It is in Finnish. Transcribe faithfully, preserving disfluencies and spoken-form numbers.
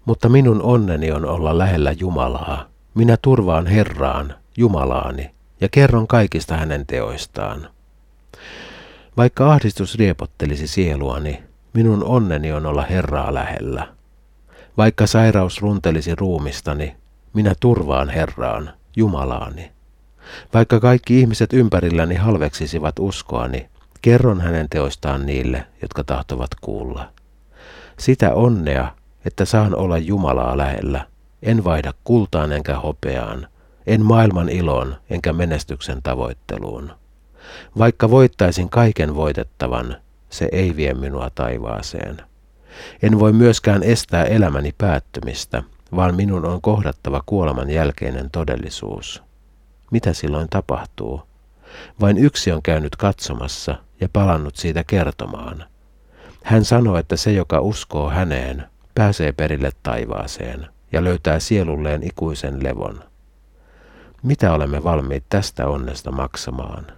Mutta minun onneni on olla lähellä Jumalaa. Minä turvaan Herraan, Jumalaani, ja kerron kaikista hänen teoistaan. Vaikka ahdistus riepottelisi sieluani, minun onneni on olla Herraa lähellä. Vaikka sairaus runtelisi ruumistani, minä turvaan Herraan, Jumalaani. Vaikka kaikki ihmiset ympärilläni halveksisivat uskoani, kerron hänen teoistaan niille, jotka tahtovat kuulla. Sitä onnea, että saan olla Jumalaa lähellä, en vaihda kultaan enkä hopeaan, en maailman iloon enkä menestyksen tavoitteluun. Vaikka voittaisin kaiken voitettavan, se ei vie minua taivaaseen. En voi myöskään estää elämäni päättymistä, vaan minun on kohdattava kuoleman jälkeinen todellisuus. Mitä silloin tapahtuu? Vain yksi on käynyt katsomassa ja palannut siitä kertomaan. Hän sanoo, että se, joka uskoo häneen, pääsee perille taivaaseen ja löytää sielulleen ikuisen levon. Mitä olemme valmiit tästä onnesta maksamaan?